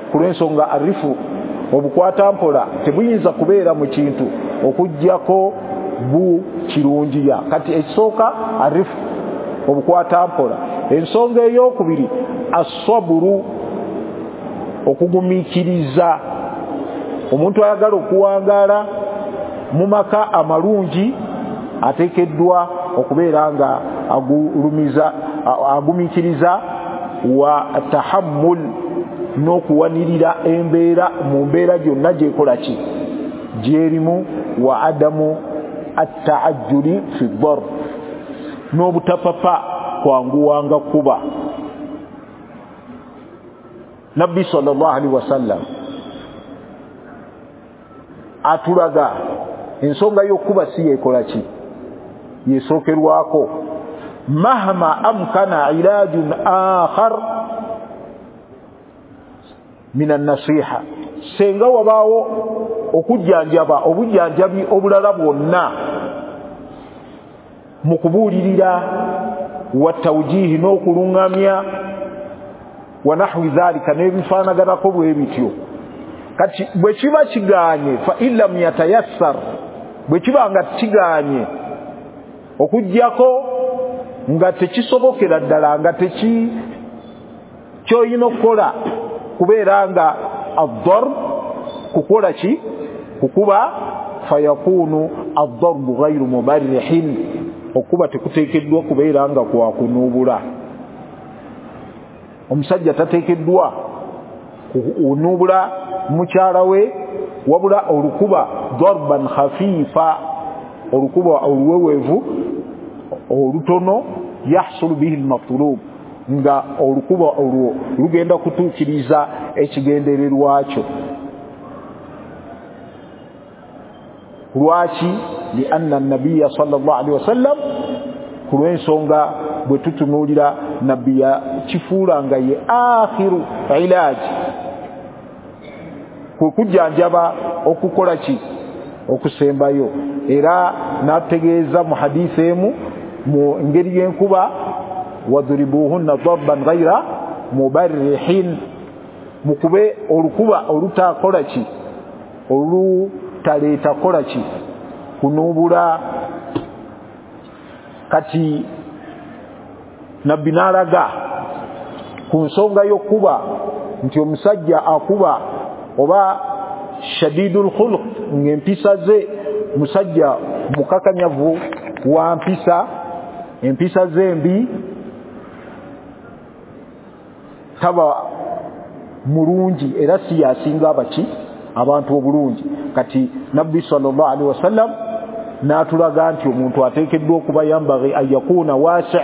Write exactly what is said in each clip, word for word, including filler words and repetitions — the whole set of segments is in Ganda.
kulwensonga arifu obukwata mpola tebuyinza kubeera mu kintu okujjako bu kirungiya. Kati ekisooka arifu obukwata mpola. Ensonga ey'okubiri asaburu okugumiikiriza. Omuntu ayagala okuwangaala mu maka amalungi ateekeddwa okubeera nga agulumiza agumiikiriza wa tahammul n'okuwanirira embeera mu mbeera gyonna gyekola ki gyerimu wa adamu at-ta'ajjuli fi ddar n'obutapapa kwanguwanga kuba. Nabbi sallallahu alaihi wasallam atulaga ensonga y'okuba si yekola ki yesookerwako. Mahma amkana ilajun akhar min an-nasiha, senga wabaawo okujjanjaba obujjanjabi obulala bwonna mu kubuulirira wa tawjihi n'okulungamya wa nahwi dhalika n'ebifaanaganako bwe bityo. Kati bwe kiba kiganye fa illam yatayassar, bwe kiba nga kiganye okujjako nga tekisobokera ddala nga teki kyoyina okukola kubeera nga ad-darb kukola ki kukuba fayakunu ad-darbu ghayru mubarrihin, okuba tekuteekeddwa kubeera nga kwakunuubula. Omusajja tateekeddwa kunuubula mukyala we wabula olukuba darban khafifa, olukuba oluweweevu olutono yahsulu bihi al-matlub, nga olukuba olwo lugenda kutuukiriza ekigendererwa kyo. Lwaki? Li anna an-nabiyya sallallahu alaihi wasallam, kulwensonga bwe tutunuulira nabbi yakifuula nga ye akhiru ilaaji kujjanjaba okukola ki okusembayo. Era nategeeza mu hadiisi emu mu ngeri y'enkuba wadribuhunna darban ghayra mubarrihin, mukube olukuba olutakola ki olutaleeta kola ki kunuubula. Kati nabbi n'alaga ku nsonga y'okuba nti omusajja akuba oba shadidul khuluq ng'empisa ze musajja mukakanyavu wa mpisa, empisa ze mbi, taba mulungi era si yasinga abaki abantu obulungi. Kati nabbi sallallahu alaihi wasallam n'atulaga nti omuntu ateekeddwa okuba yambaghi ayakuna wasi'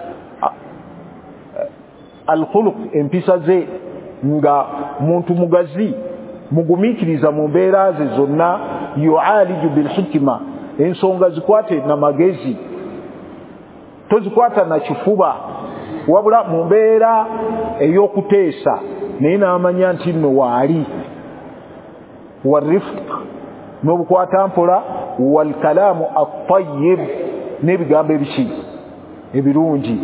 al-khuluq, empisa ze nga muntu mugazi mugumiikiriza mu mbeera ze zonna. Yu'aliju bil hikma, ensonga zikwate na magezi, tozikwata na kifuba wabula mu mbeera ey'okuteesa naye n'amanya nti nno waali. Warifq, n'obukwata mpola. Wal kalaamu at-tayyib, n'ebigambo ebiki ebirungi.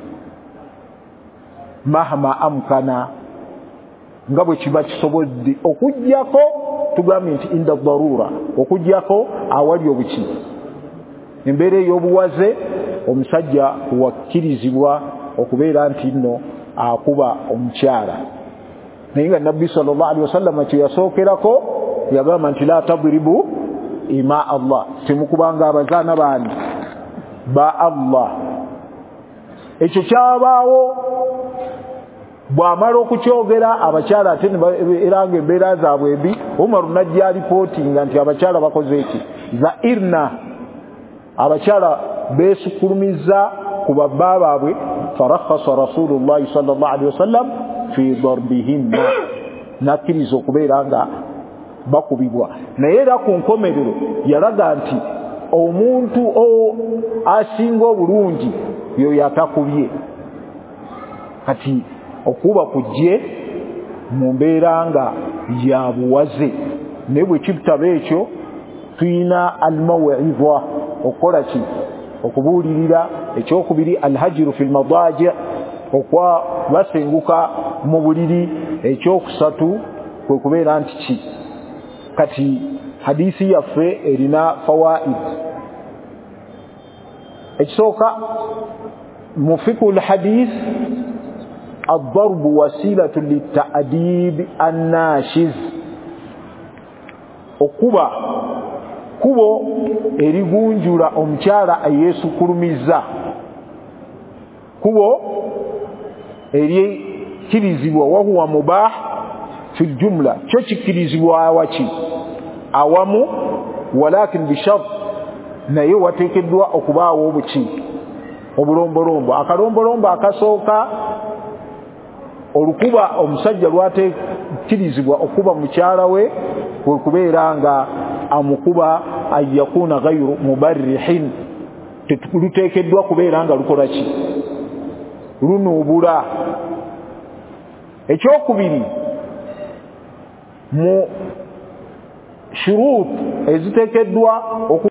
Mahma amkana, nga bwe kiba kisobodde okujjako tugambye nti inda darura, okujjako awali obuki embeera ey'obuwaze omusajja wakkirizibwa okubeera nti nno akuba omukyala. Naye nga nabbi sallallahu alaihi wasallam kye yasookerako yagamba nti la tadribu ima Allah, temukubanga abazaana bandi ba Allah. Ekyo kyabaawo bw'amala okukyogera abakyala ate era nga embeera zaabwe embi. Umaru najja alipootinga nti abakyala bakoze eki zairna, abakyala beesukulumiza ku babba baabwe. Farakhasa rasulullahi sallallahu alaihi wasallam fi darbihinna, nakkiriza okubeera nga bakubibwa. Naye era ku nkomerero yalaga nti omuntu asinga obulungi yoyo atakubye. Kati okuba kujje mu mbeera nga ya buwaze, naye bwe kitaba ekyo tuyina al-maw'idha okukola ki okubuulirira. Ekyokubiri alhajiru fil madaji, okwa basenguka mu buliri ekyokusatu kwe kubeera nti ki kati hadisi yaffe erina fawaid. ekisooka mu fiqhu alhadith الضرب وسيلة للتأديب الناشز okuba kubo erigunjula omukyala ayeesukulumiza kubo erikirizibwa wahuwa mubah fil jumla kyo kikirizibwa awaki awamu walakin bishart naye wateekeddwa okubaawo obuki obulombolombo akalombolombo akasooka olukuba omusajja lwateekirizibwa okuba mukyala we kwe kubeera nga amukuba ayakuna ghayru mubarrihin tetuteekeddwa kubeera nga lukola ki lunuubula. ekyokubiri mu shurut eziteekeddwa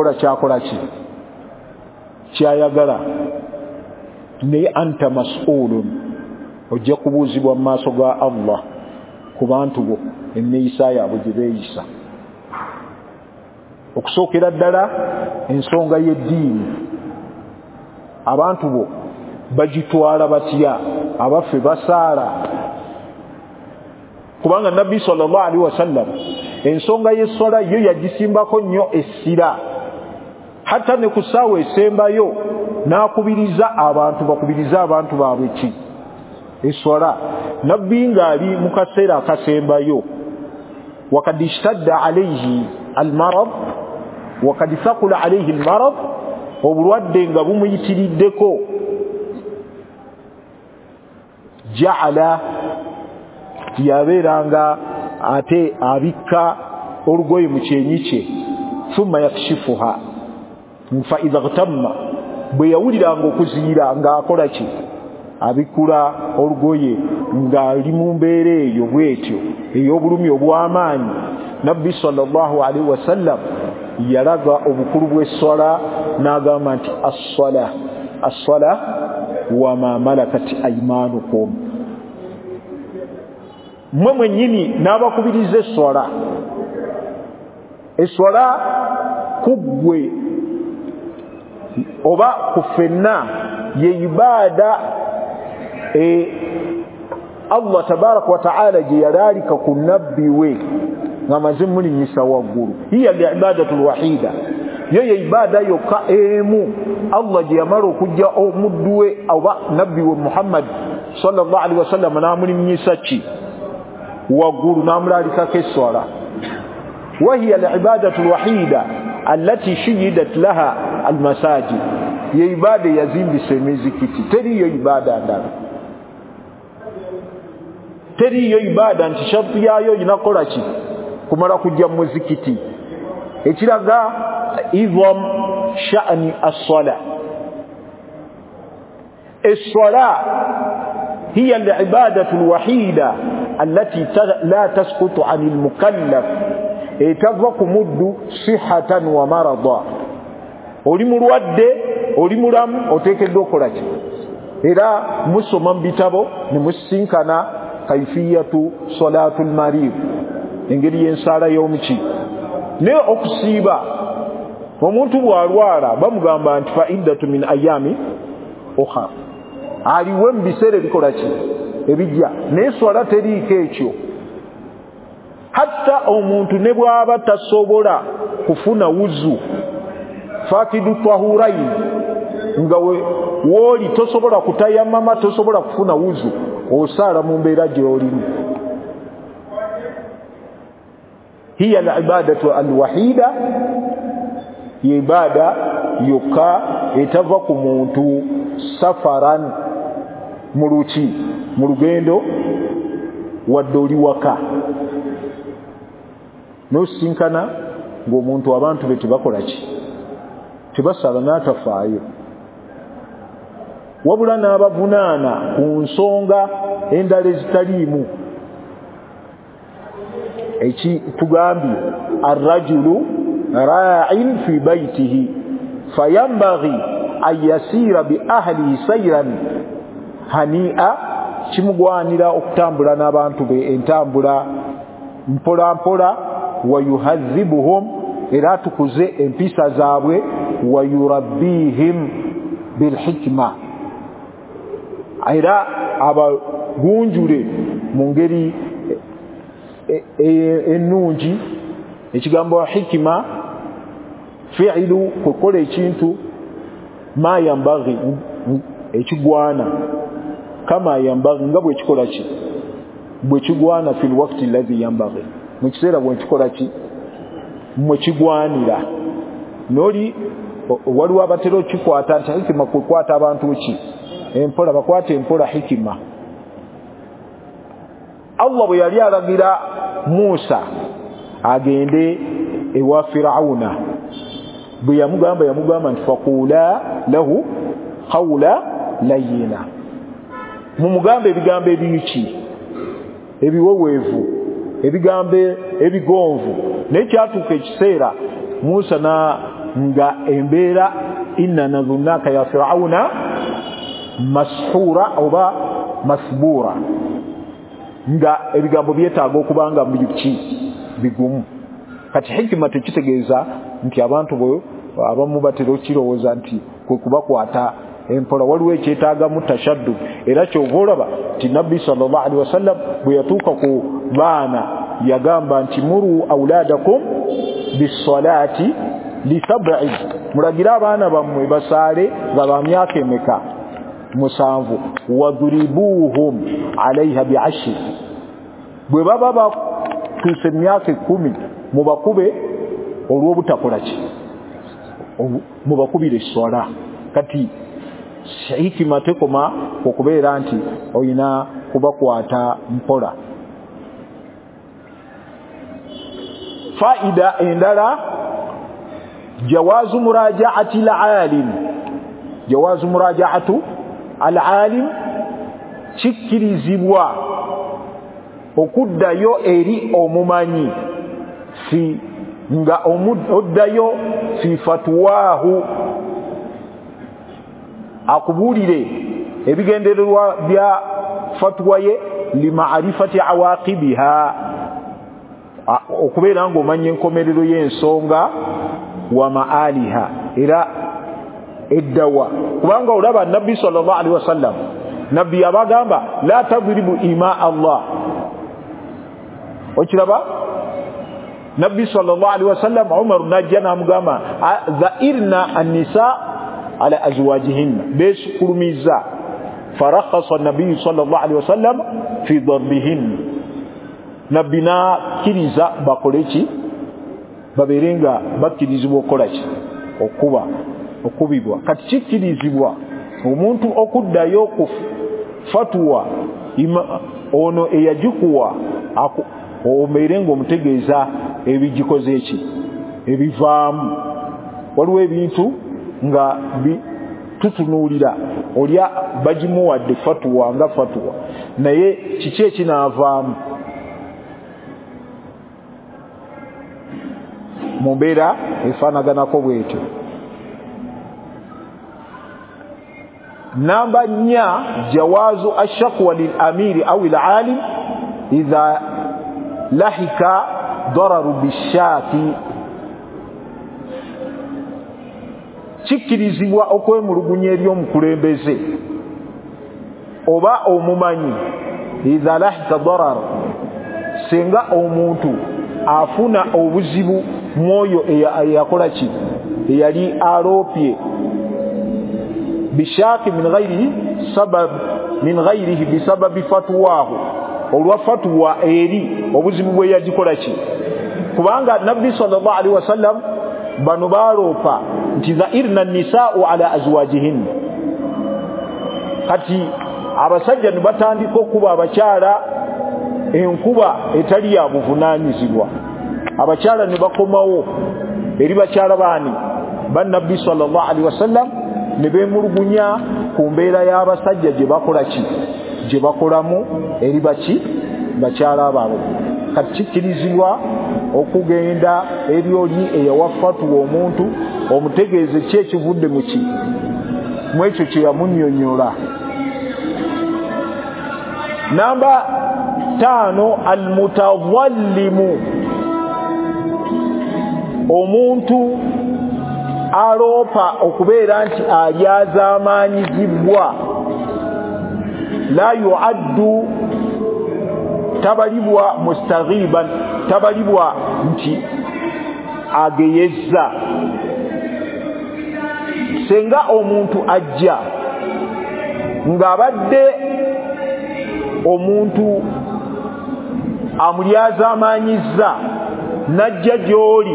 okukola kyakola ki kyayagala naye anta mas'ulun ojja kubuuzibwa mu maaso ga Allah ku bantu bo enneeyisa yaabwe gye beeyisa okusookera ddala ensonga y'eddiini abantu bo bagitwala batya abaffe basaala kubanga nabbi sallallahu alaihi wasallam ensonga y'esswala yo yagisimbako nnyo essira hatta ne ku ssaawa esembayo n'akubiriza abantu bakubirize abantu baabwe ki esswala nabbi ng'ali mu kaseera akasembayo wakad ishtadda alayhi almarad wakad thaqula alayhi almarad obulwadde nga bumuyitiriddeko ja'ala yabeeranga ate abikka olugoye mu kyenyi kye thumma yakshifuha fa idha gtamma bwe yawuliranga okuziira ng'akola ki abikula olugoye ng'ali mu mbeera eyo bwetyo ey'obulumi obw'amaanyi nabbi sallallahu alaihi wasallam yalaga obukulu bw'esswala n'agamba nti as-sala as-sala wa ma malakat aymanukum mmwe mwennyini n'abakubiriza esswala esswala kuggwe oba ku ffenna ye ibaada e Allah tabaraka wa ta'ala gye yalaalika ku nabbi we ng'amaze mulinyisa waggulu hiya al-ibadatu al-wahida yo ye ibaada yokka emu Allah gye yamala okujja omuddu we oba nabbi we Muhammad sallallahu alaihi wasallam n'amulinyisa ki waggulu n'amulaalikako esswala wa hiya al-ibadatu al-wahida allati shuhidat laha al-masajid ye ibaada yazimbisa emizikiti teriyo ibaada ndala teriyo ibaada nti sharti yaayo inakola ki kumala kujja mu muzikiti ekiraga idham sha'ni as-sala as-sala hiya al-ibadatu al-wahida allati la tasqutu 'an al-mukallaf etava ku muddu sihatan wa marada oli mulwadde oli mulamu oteekeddwa okukola ki era musoma mu bitabo ne musinkana kaifiyatu salatul marid engeri y'ensaala y'omuki naye okusiiba omuntu bw'alwala bamugamba nti fa'iddatu min ayami ukhra aliwe mu biseera ebikola ki ebijja naye swala teriiko ekyo hatta omuntu ne bw'aba tasobola kufuna wuzu fakidu tahuraini nga we woli tosobola kutayamama tosobola kufuna wuzu osaala mu mbeera gy'olimu hiya al-ibadatu al-wahida ibada yokka etava ku muntu safaran muluki mu lugendo wadde oli waka n'osinkana ng'omuntu abantu be tebakola ki tebasala n'atafaayo wabula n'abavunaana ku nsonga endala ezitaliimu eki tugambye arrajulu ra'in fi baytihi fayambaghi an yasiira bi ahlihi sayran hani'a kimugwanira okutambula n'abantu be entambula mpola mpola wayuhadhibuhum era tukuze empisa zaabwe wayurabbihim bilhikma era abagunjule mu ngeri ennungi ekigambo hikima fi'lu kukola ekintu ma yambaghi ekigwana kama yambaghi nga bwe kikola ki bwe kigwana fil waqti alladhi yambaghi mu kiseera bwe kikola ki mwe kigwanira noli waliwo abatera kikwata nti hikima kukwata abantu ki empola bakwata empola hikima Allah bwe yali alagira Musa agende ewa Firauna bwe yamugamba yamugamba nti faqula lahu qawla layyina mumugambe ebigambo ebiyiki ebiwoweevu ebigambo ebigonvu naye kyatuuka ekiseera Musa na nga embeera inna nadhunnaka ya Firauna mashura oba masbura nga ebigambo byetaaga okubanga biki bigumu. Kati hikima tekitegeeza nti abantu bo abamu batero kirowooza nti kwe kubakwata empola. Waliwo ekyetaaga mu tashaddu, era kyova olaba nti Nabbi sallallahu alaihi wasallam bwe yatuuka ku baana yagamba nti muru auladakum bisalati li sab'i, mulagira abaana bammwe basaale nga ba myaka emeka musanvu, wadhuribuhum alaiha bi'ashri, bwe baba batuuse myaka kumi mubakube olw'obutakola ki, mubakubire swala. Kati hikima tekoma okubeera nti oyina kubakwata mpola. Faida endala, jawazu murajaati al-alim, jawazu murajaatu al-alim, kikirizibwa okuddayo eri omumanyi fi nga oddayo fi fatwahu, akubulire ebigendererwa bya fatwa ye, limaarifati awaqibiha, okubeera ng'omanya enkomerero y'ensonga, wa maaliha, era eddawa. Kubanga olaba Nabbi sallallahu alaihi wasallam, Nabbi abagamba la tadribu ima Allah, okiraba Nabbi sallallahu alaihi wasallam Umar najja namugamba dhairna an-nisa ala azwajihinna, besukulumiza. Farakhasa an-nabiy sallallahu alaihi wasallam fi darbihinna, Nabbi na kiriza bakoleki baberenga bakirizibwa okolaki okuba okubibwa. Kati kikirizibwa omuntu okuddayo ku fatwa ono eyagikuwa omerenga omutegeeza ebigikoze eki ebivaamu. Waliwo ebintu nga tutunuulira olya bagimuwadde fatwa nga fatwa, naye kiki ekinaavaamu mu mbeera efaanaganako bwetyo. Namba nnya, jawazu ashakwa lil amiri au al alim idha lahika dararu bishati, kikirizibwa okwemulugunya eri omukulembeze oba omumanyi, idha lahika dararu, senga omuntu afuna obuzibu mwoyo eyakola ki, eyali alopye, bishaki min ghairihi sabab min ghairihi bisababi fatwahu, olwa fatwa eri obuzibu bwe yagikola ki. Kubanga Nabbi sallallahu alaihi wasallam bano baropa nti dhairna an-nisaa'u ala azwajihin, kati abasajja nibatandika okuba abakyala enkuba etali ya buvunaanyizibwa. Abakyala ne bakomawo eri bakyala baani ba Nabbi sallallahu alaihi wasallam, ne beemulugunya ku mbeera y'abasajja gye bakola ki, gye bakolamu eri baki bakyala baabwe. Kati kikirizibwa okugenda eri oli eyawa fatwa omuntu omutegeeze ki ekivudde mu ki mu ekyo kye yamunnyonnyola. Namba tano, almutadhallimu, omuntu aloopa okubeera nti alyazaamaanyizibwa, la yuaddu, tabalibwa mustaghiban, tabalibwa nti ageyezza. Senga omuntu ajja ng'abadde omuntu amulyazaamaanyizza, najja gy'oli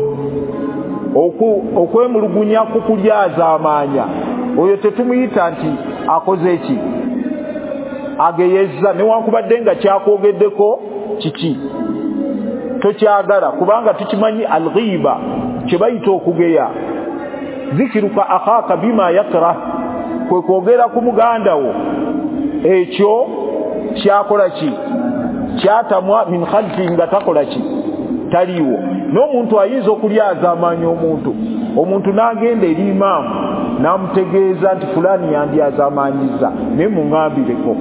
okwemulugunya ku kulyazaamaanya, oyo tetumuyita nti akoze eki, ageyezza, newankubadde nga kyakwogeddeko kiki tokyagala, kubanga tukimanyi al-ghiba kye bayita okugeya. Zikiruka akhaka bima yakra, kwe kwogera ku muganda wo ekyo kyakola ki, kyatamwa min khalfi, nga takola ki, taliwo. n'omuntu ayinza okulyaza amaanyi omuntu omuntu n'agenda eri imaamu n'amutegeeza nti fulani yandyazaamaanyiza naye muŋambireko.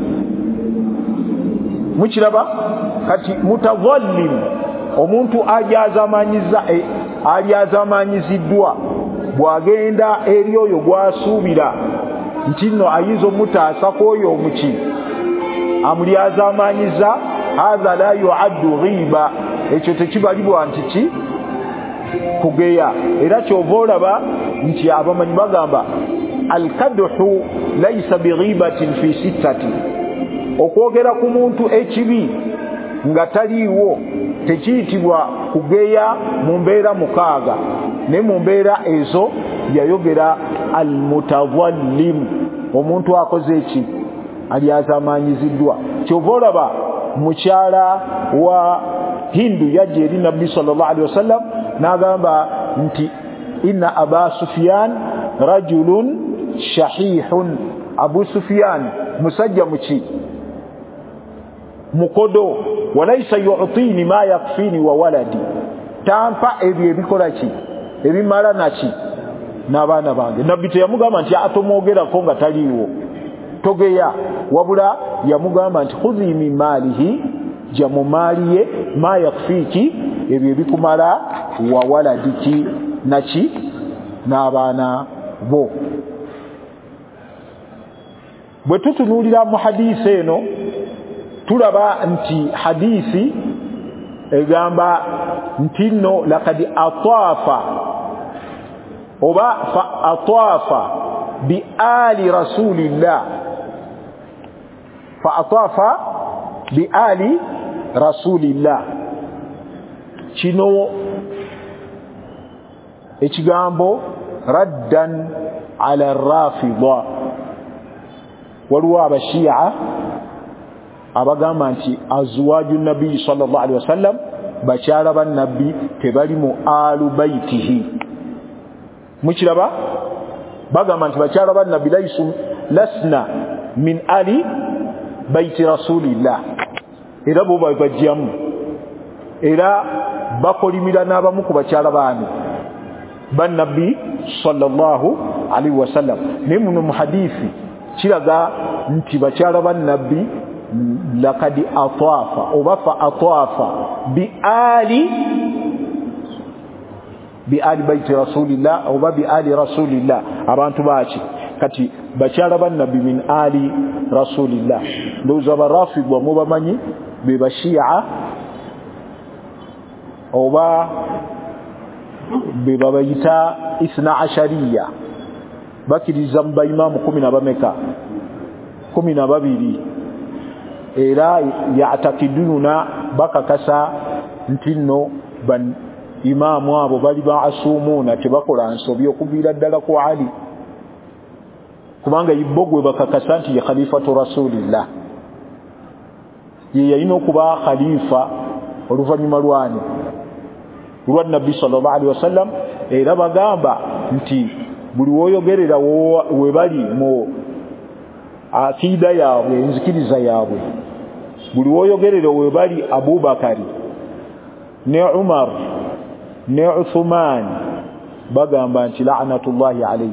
Mukiraba kati mutadhallimu omuntu alyazaamaanyiza alyazaamaanyiziddwa bw'agenda eri oyo gw'asuubira nti nno ayinza omutaasa kw'oyo omuki amulyazaamaanyiza, hatha la yuaddu ghiba, ekyo tekibalibwa nti ki kugeya. Era kyova olaba nti abamanyi bagamba alkadhu laysa bighibatin fi sittati, okwogera ku muntu ekibi nga taliiwo tekiyitibwa kugeya mu mbeera mukaaga, ne mu mbeera ezo yayogera almutadhallim, omuntu akoze eki alyazaamaanyiziddwa. Kyova olaba mukyala wa Hindu yajja eri Nabbi sallallahu alaihi wasallam n'agamba nti inna Aba Sufyan rajulun shahihun, Abu Sufyan musajja muki mukodo, walaysa yu'tini ma yakfini wa waladi, tampa ebyo ebikola ki ebimala naki n'abaana bange. Nabbi teyamugamba nti atomwogerako nga taliiwo togeya, wabula yamugamba nti khudhi min maalihi, jja mu maali ye ma yakfiki, ebyo ebikumala wa waladiki naki n'abaana bo. Bwe tutunuulira mu hadiisi eno tulaba nti hadiisi egamba nti nno lakad atwafa oba fa atwafa bi ali rasulillah, fa atwafa bi ali rasulillah. Kino ekigambo raddan ala rafida, waliwo abashiya abagamba nti azwaju nabbi sallallahu alaihi wasallam bakyala ba nabbi tebali mu alu baitihi. Mukiraba bagamba nti bakyala ba nabbi laysu lasna min ali baiti rasulillah, era bo bajjamu era bakolimira n'abamu ku bakyala baani ba nabbi sallallahu alaihi wasallam. Naye muno mu hadiisi kiraga nti bakyala ba nabbi lakad atwafa oba fa atwafa bi ali bi ali baiti rasulillah oba bi ali rasulillah, abantu baki kati bakyala ba nabbi min ali rasulillah. Ndowooza barafidwa mubamanyi be bashiya oba be babayita isna ashariya, bakiriza mu baimamu kumi na bameka kumi na babiri, era yaatakiduna bakakasa nti nno ban imaamu abo bali baasumuuna tebakola nsobi okuviira ddala ku Ali, kubanga ibogwe bakakasa nti ye khalifatu rasulillah, ye yalina okuba khalifa oluvannyuma lwani lwa nabbi sallallahu alaihi wasallam. Era bagamba nti buli woyogerera we bali mu akida yaabwe enzikiriza yaabwe, buli woyogerera we bali Abubakari ne Umar ne Uthman, bagamba nti la'natullahi alayhi,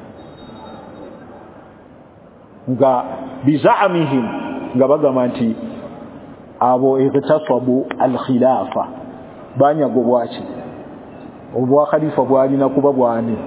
nga bizaamihim nga bagamba nti abo igtasabu al-khilafa, banyago bwaki obwa khalifa bwalina kuba bwani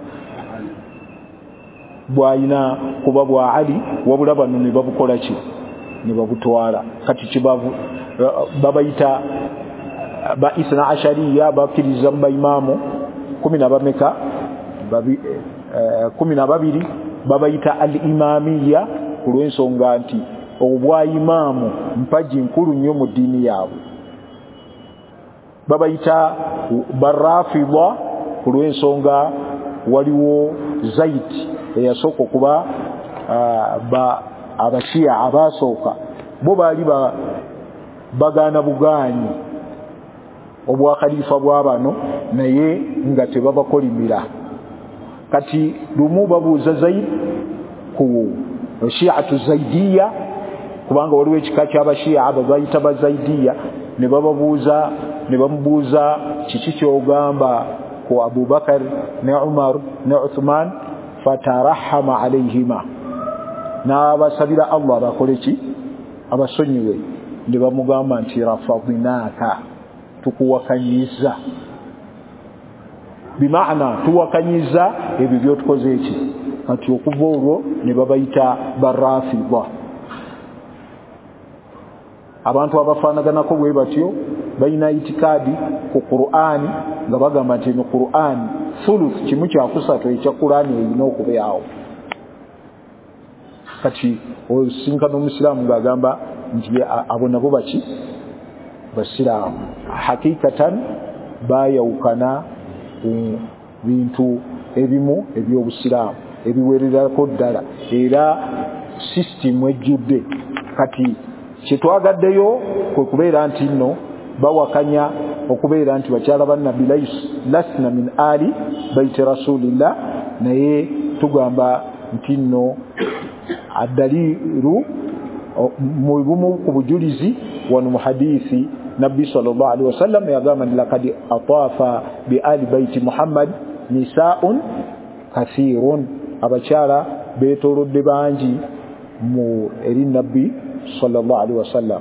bwalina kuba bwa Ali, wabula bano ne babukola ki ne babutwala. Kati kibavu babayita ba isna ashariya, bakiriza mba imamu kumi na bameka babi kumi na babiri babayita al-imamiyya kulwensonga nti obwa imamu mpaji nkulu nnyo mu dini yaabwe. Babayita barafidwa kulwensonga waliwo Zaid eyasooka okuba ba abashiya abasooka, bo baali bagaana bugaanyi obwa khalifa bw'abano naye nga tebabakolimira. Kati lumu babuuza Zaid ku shi'atu zaidiya, kubanga waliwo ekika ky'abashiya abo bayita ba zaidiya, ne bababuuza ne bamubuuza kiki kyogamba ku Abubakar ne Umar ne Uthman fatarahama alayhima n'abasabira Allah bakole ki abasonyiwe ne bamugamba nti rafadinaka tukuwakanyiza bimaana tuwakanyiza ebyo byotukoze eki kati okuva olwo ne babayita barafidha abantu abafaanaganako bwe batyo balina itikadi ku Qur'ani nga bagamba nti no Qur'ani thuluth kimu kya kusatu ekya Qur'ani erina okubeerawo kati osinkana omusiraamu ng'agamba nti abo nabo baki basiraamu hakikatan bayawukana ku bintu ebimu ebyobusiraamu ebiwererako ddala era system ejjudde kati kyetwagaddeyo kwe kubeera nti nno bawakanya okubeera nti bakyala ba nabbi lasna min ali baiti rasulillah naye tugamba nti nno addaliru mu bumu ku bujulizi wano mu hadithi nabbi sallallahu alaihi wasallam yagamba laqad atafa bi ali baiti muhammad nisaun kathirun abakyala beetoolodde bangi mu eri nabbi sallallahu alaihi wasallam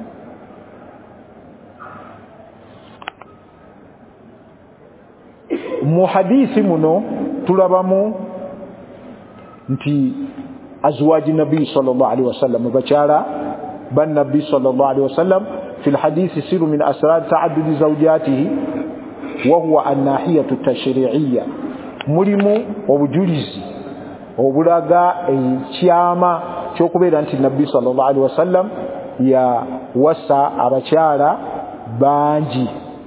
mu hadithi muno tulabamu nti azwaji nabi sallallahu alaihi wasallam bakyala ban nabi sallallahu alaihi wasallam في الحديث سر من أسرار تعدد زوجاته وهو الناحية التشريعية مرمو وبجلز وبلغا الشيامة شوكبير أنت النبي صلى الله عليه وسلم يا وسع أبشارة بانجي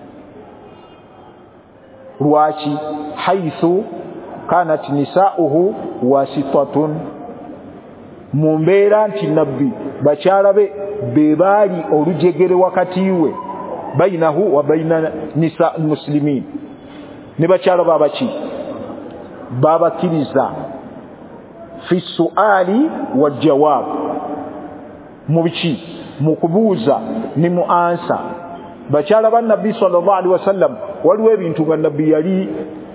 رواشي حيث كانت نساؤه واسطة mumbeera nti nabbi bakyala be bebaali olujegere wakati we bainahu wa baina nisa muslimin ne bakyala babaki babakiriza fi suali wa jawab mubiki mukubuuza ni mu ansa bakyala ba nabbi sallallahu alaihi wasallam waliwo ebintu nga nabbi yali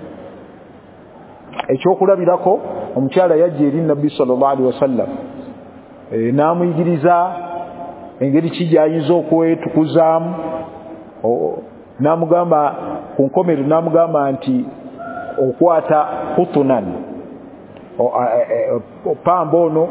ekyokulabirako omukyala yajja eri nabbi sallallahu alaihi wasallam e, namuyigiriza engeri kijayinza okwetukuzaamu namugamba ku nkomero namugamba nti okwata hutunan pamba ono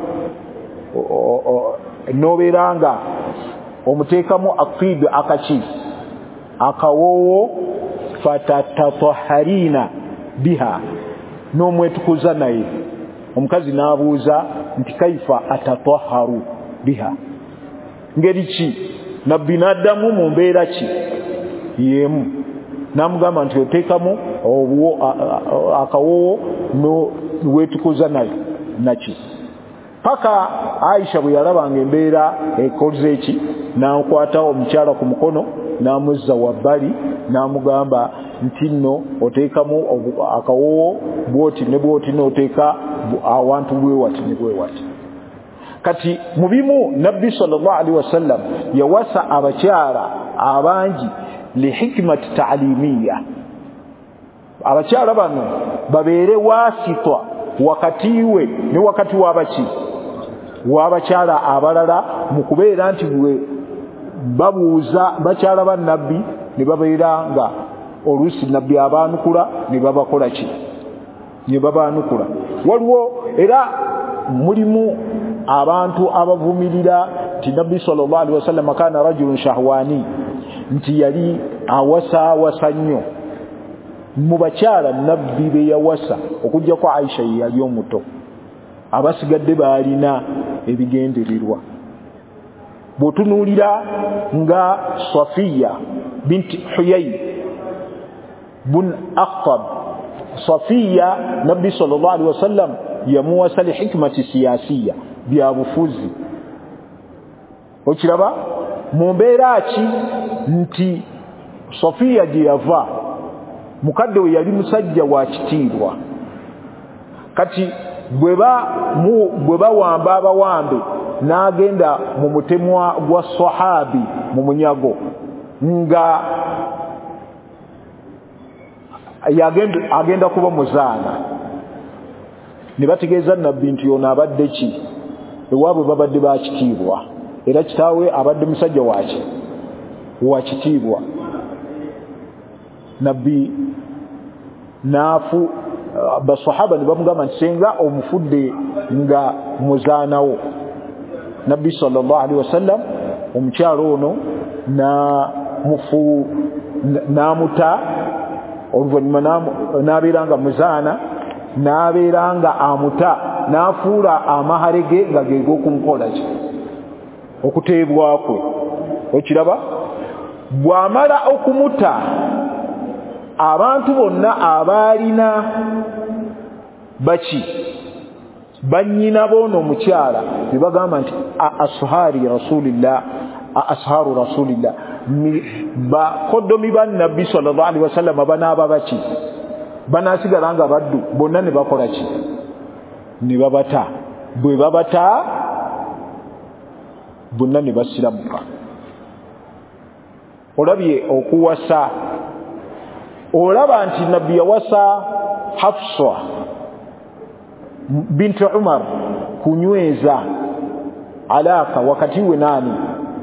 nobeeranga omuteekamu aqid akaki akawoowo fatatataharina biha n'omwetukuza naye omukazi n'abuuza nti kaifa atataharu biha ngeri ki nabbi n'addamu mu mbeera ki yemu n'amugamba nti oteekamu akawoowo n'wetukuza naye naki paka Aisha bwe yalabanga embeera ekoze eki n'ankwata omukyala ku mukono n'amuzza wabbali n'amugamba nti nno oteekamu akawoowo bwoti ne bwoti n'oteeka awantu bwe wati ne bwe wati kati mu bimu nabbi sallallahu alaihi wasallam yawasa abakyala abangi li hikmati ta'limiyya abakyala bano babeere wasitwa wakati we ne wakati w'abaki w'abakyala abalala mu kubeera nti bwe babuuza bakyala ba nabbi ne babeera nga oluusi nabbi abaanukula ne babakola ki ne babaanukula waliwo era mulimu abantu abavumirira nti nabbi sallallahu alaihi wasallam kana rajulun shahwani nti yali awasa awasa nnyo mu bakyala nabbi be yawasa okujja kwa Aisha yali omuto abasigadde baalina ebigendererwa botunuulira nga Safiya binti Huyay bun Akhtab Safiya nabbi sallallahu alaihi wasallam yamuwasa li hikmati siyasiya bya bufuzi okiraba mu mbeera ki nti Safiya gye yava mukadde we yali musajja wa kitiibwa kati bweba mu bweba wamba abawambe n'agenda mu mutemwa gwa sahabi mu munyago nga yagenda agenda kuba muzaana ne bategeeza nabbi nti ono abadde ki ewaabwe babadde bakitiibwa era kitaawe abadde musajja waki wakitiibwa nabbi naafu basahaba ne bamugamba nti senga omufudde nga muzaanawo nabbi sallallahu alaihi wasallam omukyalo ono na mufu namuta oluvannyuma n'abeeranga muzaana n'abeeranga amuta n'afuula amahale ge nga ge g'okumukola ki okuteebwa kwe okiraba bw'amala okumuta abantu bonna abaalina baki bannyina boono omukyala ne bagamba nti ashari rasulillah asharu rasulillah bakoddomi ba nabbi sallallahu alaihi wasallam banaaba baki banaasigala nga baddu bonna ne bakola ki ne babata bwe babata bonna ne basiramuka olabye okuwasa olaba nti nabbi yawasa Hafsa binti Umar kunyweza alaka wakati we nani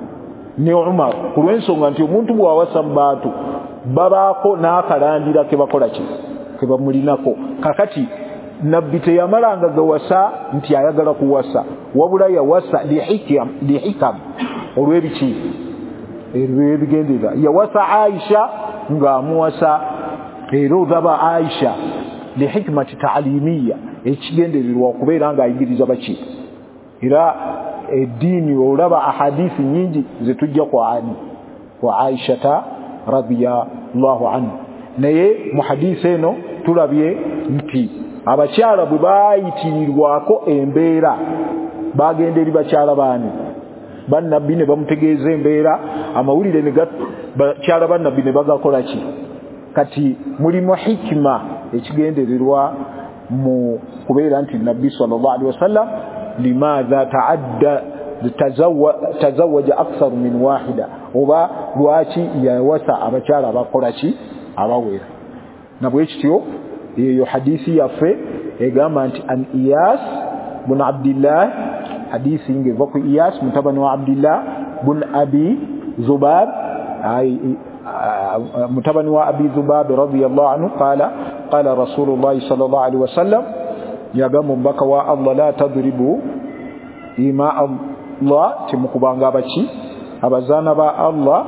ne Umar kulwensonga nti omuntu bwawasa mbatu babaako n'akalandira ke bakola ki ke bamulinako kakati nabbi teyamalanga gawasa nti ayagala kuwasa wabula yawasa lihikam lihikam olw'ebiki olw'ebigendera yawasa Aisha ng'amuwasa era odaba Aisha lihikmati ta'limiyya ekigendererwa okubeera ng'ayigiriza baki era eddiini olaba ahadithi nyingi zetujja kwa ani kwa Aisha radhiyallahu anha naye mu hadisi eno tulabye nti abakyala bwe baayitirirwako embeera bagenda eri bakyala baani bannabbi ne bamutegeeza embeera amawulire ne bakyala bannabbi ne bagakola ki kati mulimu hikima ekigendererwa mu kubeera nti nabbi sallallahu alaihi wasallam limadha ta'adda tazawwaja akthar min wahida oba lwaki yawasa abakyala abakola ki abawera nabwe kityo eyo hadithi yaffe egamba nti an Iyas bin Abdullah hadithi ingeva ku Iyas mutabani wa Abdullah bin Abi Zubab ay mutabani wa Abi Zubab radiyallahu anhu qala qala Rasulullah sallallahu alaihi wasallam yagamba mbaka wa Allah la tadribu ima Allah timukubanga abachi abazana ba Allah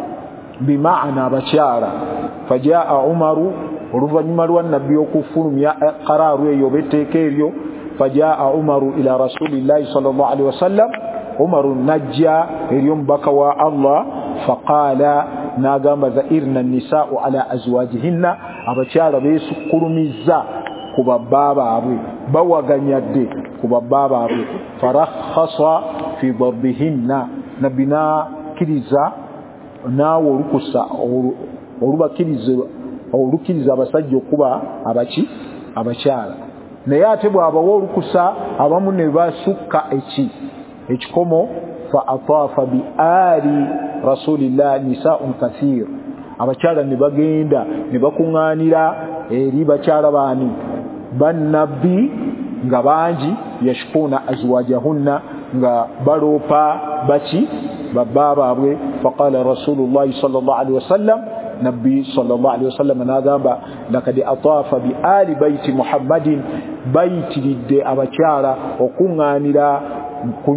bimaana abakyala fajaa Umaru oluvanyuma lwa nabbi okufulumya qararu eyo beteeka ebyo fajaa Umaru ila rasulillahi sallallahu alaihi wasallam Umaru najja eri omubaka wa Allah faqala nagamba zairna nisaa'u ala azwajihinna abakyala beesukulumiza ku babba baabwe bawaganyadde ku babba baabwe farakhasa fi darbihinna nabina kiriza naawe olukusa olubakiriza olukiriza abasajja okuba abaki abakyala naye ate bw'abawa olukusa abamu ne basukka eki ekikomo fa ataafa bi ali rasulillah nisaa'un kathir abakyala ne bagenda ne bakuŋŋaanira eri bakyala baani bannabbi nga bangi yashkuna azwajahunna nga baloopa baki babba baabwe faqala rasulullah sallallahu alaihi wasallam nabbi sallallahu alaihi wasallam nagamba lakad ataafa bi ali baiti muhammadin bayitiridde abakyala okuŋŋaanira ku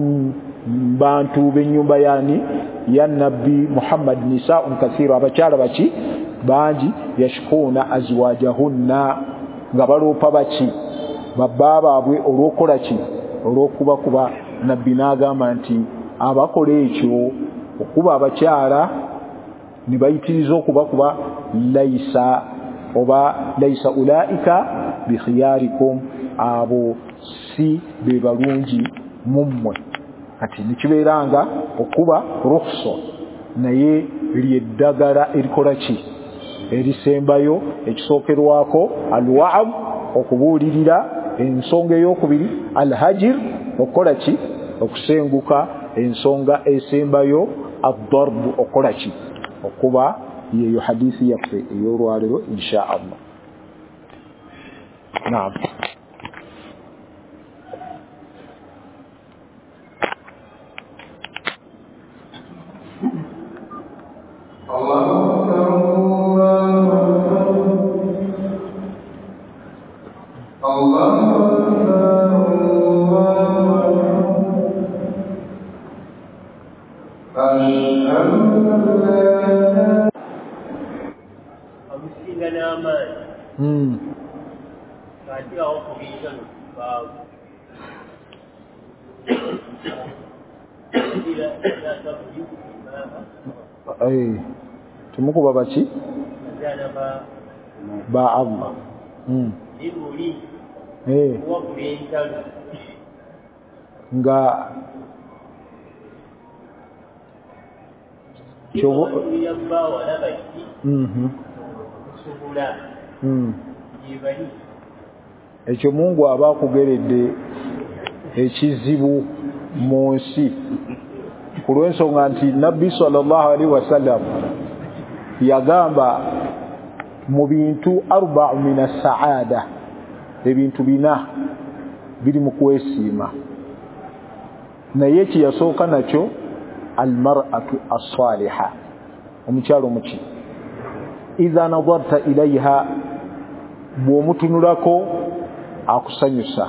bantu b'ennyumba yani ya nabbi Muhammad nisaa'un kathira abakyala baki bangi yashkuna azwajahunna nga baloopa baki babba baabwe olw'okola ki olw'okuba kuba nabbi n'agamba nti abakola ekyo okuba abakyala ne bayitiriza okuba kuba laisa oba laisa ulaika bikhiyarikum abo si be balungi mummwe kati nikibeeranga okuba rukhsa naye lyeddagala erikola ki erisembayo ekisookerwako alwa'ab okubuulirira ensonga ey'okubiri alhajir okukola ki okusenguka ensonga esembayo ad-darb okukola ki okuba yeyo hadithi yaffe ey'olwaliro insha Allah naam Hmm. Ay, tumukuba baki? Ba Allah. Hmm. Eh. Nga chobo. Mhm. Mm. Ekyo Mungu aba akugeredde ekizibu mu nsi ku lw'ensonga nti Nabbi sallallahu alaihi wasallam yagamba mu bintu arba'u min as-sa'ada, ebintu bina biri mu kwesiima, naye ekiyasooka nakyo al-mar'atu as-saliha, omukyalo muki idha nadarta ilayha, bw'omutunulako akusanyusa,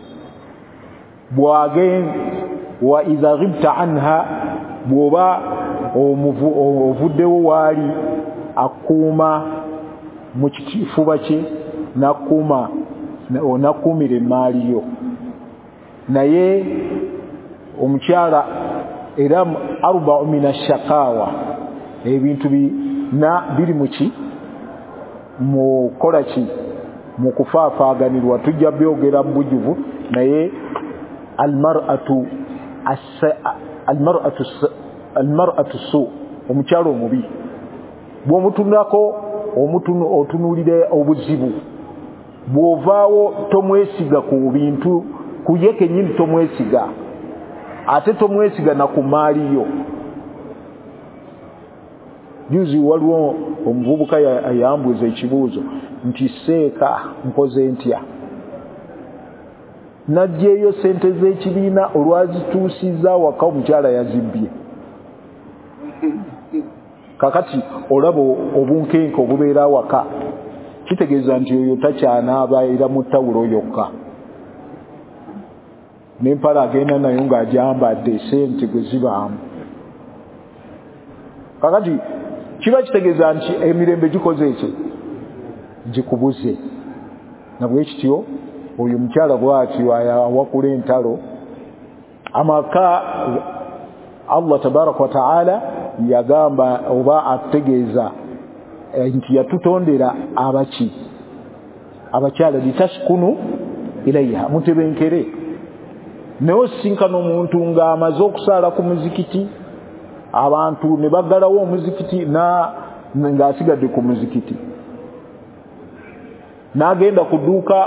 bw'agen wa idha ghibta anha, bw'oba ovuddewo waali akuuma mu kifuba kye n'akuuma n'akuumira emmaali yo. Naye omukyala era arba'u min ash-shaqawa, ebintu bina biri muki mu kola ki mu kufaafaaganirwa, tujja byogera bujuvu, naye almar'atu almar'atu almar'atu su, omukyalo omubi bw'omutunako omutunu otunuulire obuzibu, bw'ovaawo tomwesiga ku bintu, ku ye kennyini tomwesiga, ate tomwesiga na ku maali yo. Juzi waliwo omuvubuka yambuza ekibuuzo nti seeka nkoze ntya, najjeeyo sente z'ekibiina olwazituusiza waka omukyala yazibbye. Kakati olaba obunkenke obubeera waka, kitegeeza nti oyo takyanaaba era mu ttawulo yokka, n'empala agenda nayo ng'agyambadde sente gwe zibaamu. Kakati kiba kitegeeza nti emirembe gikoze ekyo gikubuze. Nabwe kityo oyo mukyala bw'atyo awakula entalo, amaka Allah tabaraka wa ta'ala yagamba oba ategeeza nti yatutondera abaki abakyala litaskunu ilayha, mutebenkere. Naye osinkana omuntu ng'amaze okusaala ku muzikiti, abantu ne baggalawo omuzikiti ng'asigadde ku muzikiti, n'agenda ku dduuka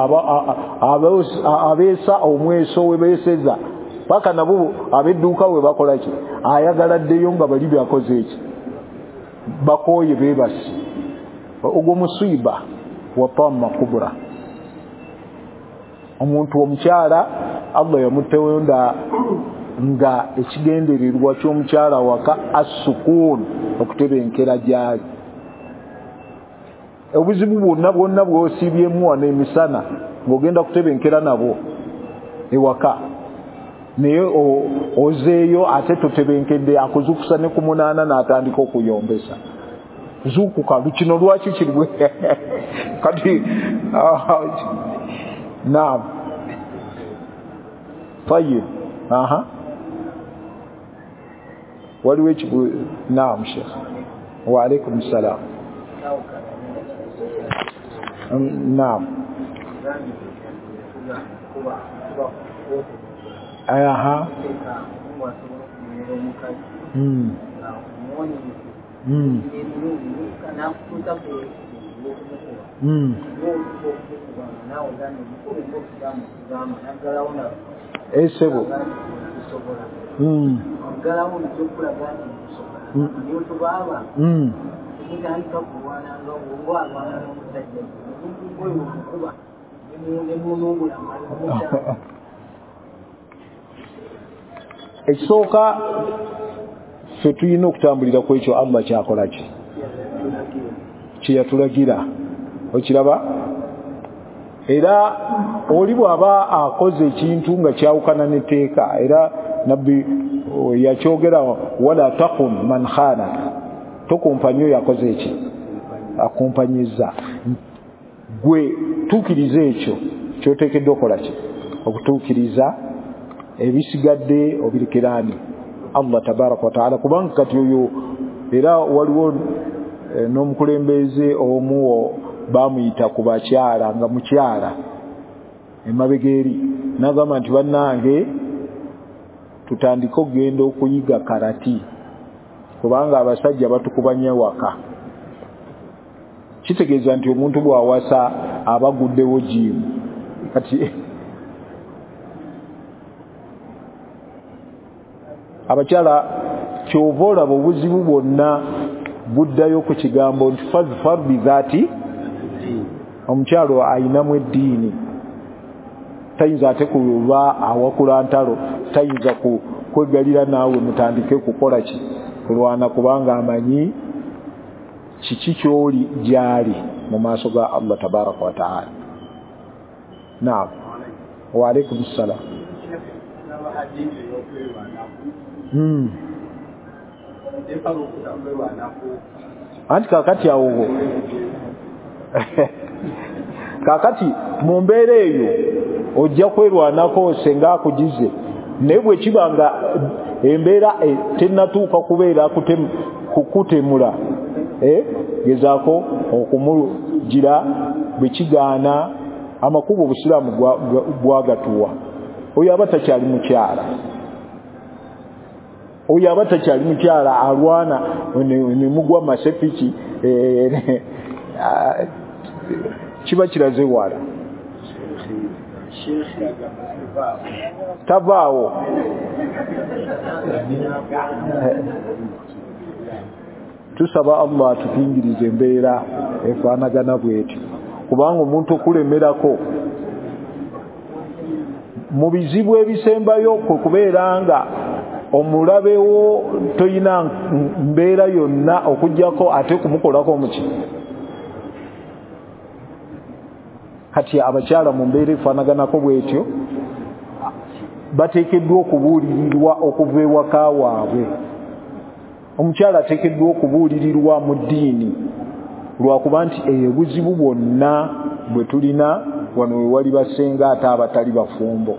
abeesa omweso we beeseza, paka nabo ab'edduuka we bakola ki, ayagala ddeyo nga bali byakoze eki, bakooye beebasi. Ogwo musiiba wa tamma kubra. Omuntu omukyala Allah yamutewonda nga ekigendererwa ky'omukyala waka as-sukun, okutebenkera gyali. Obuzibu bwonna bwonna bw'osiibyemu wano emisana ng'ogenda kutebenkera nabo ewaka, naye ozeeyo ate totebenkedde, akuzukusa ne ku munaana n'atandika okuyombesa. Zuukuka, kino lwaki kiribwe? Kati naam tayyib. Aha, waliwo ekibu. Naam sheikh, wa alaikum salam. Naam. Aha. Mm. Mm. Mm. Esebo. Mm. Mm. ekisooka ffe tulina okutambulira ku ekyo Allah kyakola ki kyeyatulagira okiraba era oli bw'aba akoze ekintu nga kyawukana n'etteeka era nabbi yakyogera wala taqum man khana tokumpanya oyo akoze eki akumpanyiza gwe tuukiriza ekyo kyoteekeddwa okola ki okutuukiriza ebisigadde obirekeraani Allah tabaraka wa taala kubanga kati oyo era waliwo e, n'omukulembeze omu bamuyita ku bakyala nga mukyala emabega eri n'agamba nti bannange tutandike okugenda okuyiga karati kubanga abasajja batukubanya waka kitegeeza nti omuntu bw'awasa abaguddewo jimu kati abakyala kyova olaba obuzibu bwonna buddayo ku kigambo nti fazfar bizaati omukyalo ayinamu eddiini tayinza ate kuba awakula ntalo tayinza kwegalira naawe mutandike kukola ki kulwana kubanga amanyi kiki kyoli gyali mu maaso ga Allah tabaraka wa taala. Naam. Wa alaikum salam. Hmm. Anti kakati awo kakati mu mbeera eyo ojja kwerwanako senga akugize naye bwe kibanga embeera e, tennatuuka kubeera kukutemula eh, gezaako okumugira bwe kigaana amakubo obusiraamu bwagatuwa oyo aba takyali mukyala oyo aba takyali mukyala alwana ne mugwa masepiki eh, kiba kiraze wala tabaawo tusaba Allah atupingirize embeera efaanagana bweti kubanga omuntu okulemerako mu bizibu ebisembayo kubeera nga omulabewo toyina mbeera yonna okujjako ate kumukolako omuki kati abakyala mu mbeera efaanaganako bwetyo bateekeddwa okubuulirirwa okuva ewaka waabwe omukyala ateekeddwa okubuulirirwa mu ddiini lwakuba nti ebuzibu bwonna bwe tulina wano we wali basenga ate abatali bafumbo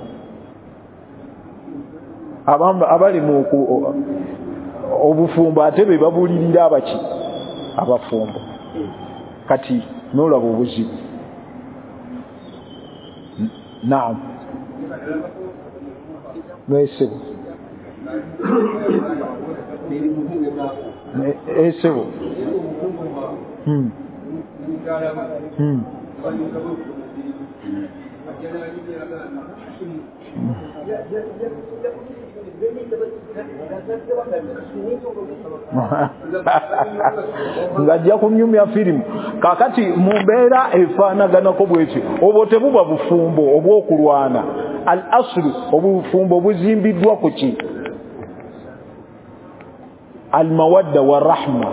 abali mu obufumbo ate be babuulirira abaki abafumbo kati n'olaba obuzibu. Naam. Nesebo. Nesebo. Hmm. Hmm. ngajja kunyumya firimu kakati mu mbeera efaanaganako bwekyo obwo tebuba bufumbo obw'okulwana al aslu obufumbo buzimbiddwa ku ki al mawadda wa rahma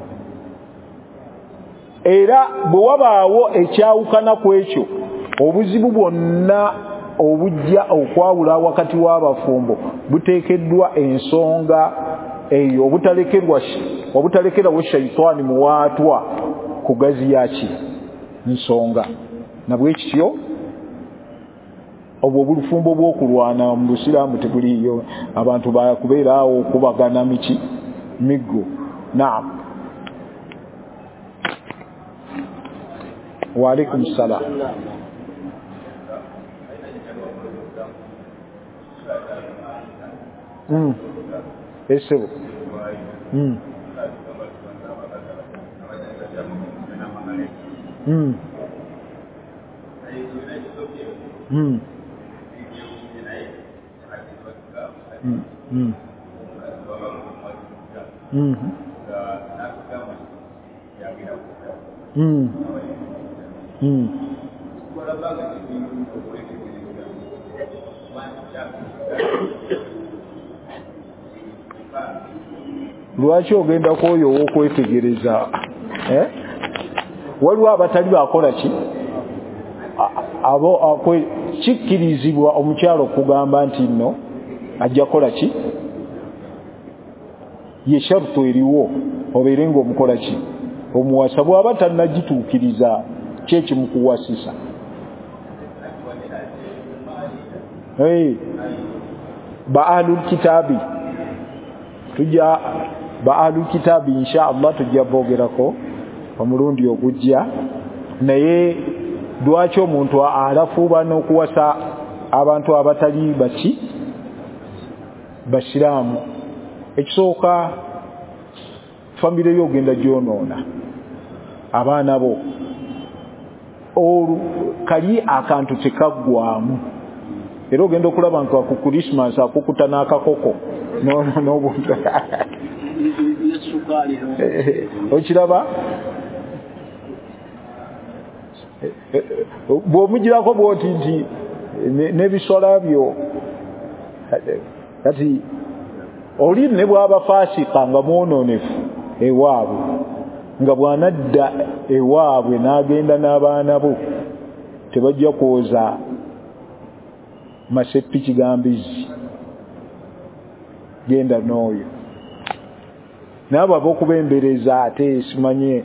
era bwe wabaawo ekyawukana ku ekyo obuzibu bwonna obujja okwawula wakati w'abafumbo buteekeddwa ensonga eyo obutalekerwa obutalekerawo shayitaani muwaatwa kugaziya ki nsonga nabwe kityo obwo obufumbo bw'okulwana mu busiraamu tebuliyo abantu bakubeera awo okubagana miki miggo. Naam. Wa alaikum salam. Mm. Esebo. Mm. Mm. Mm. Mm. Mm. Mm. Mm. Mm. lwaki ogenda kwoyo okwetegereza eh waliwo abatali bakola ki abo akwe kikirizibwa omukyalo kugamba nti nno ajja kola ki ye shartu eriwo oberenga omukola ki omuwasa bw'aba tannagituukiriza kyeki mukuwasisa hey ba'alul kitabi tujja ba'alul kitabi insha Allah tujja bogerako omulundi ogujja naye lwaki omuntu alafuuba n'okuwasa abantu abatali baki basiraamu ekisooka famire yo ogenda gyonoona abaana bo olu kali akantu tekaggwamu era ogenda okulaba nka ku Christmas akukuta n'akakoko n'obuntu okiraba bw'omugirako bwoti nti n'ebiswala byo kati oli ne bw'aba faasika nga mwonoonefu ewaabwe nga bw'anadda ewaabwe n'agenda n'abaana bo tebajja kwoza maseppi kigambizi genda n'oyo naabo ab'okubembereza ate simanye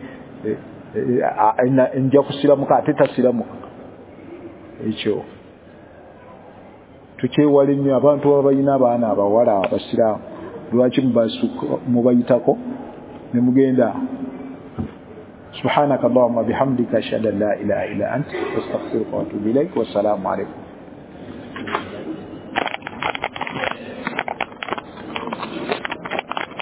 nja kusiramuka ate tasiramuka ekyo tukyewala nnyo abantu abalina abaana abawala abasiraamu lwaki mubayitako ne mugenda subhanaka allahumma bihamdika ashhadu an la ilaha illa anta astaghfiruka wa atubu ilaik wa assalamu alaykum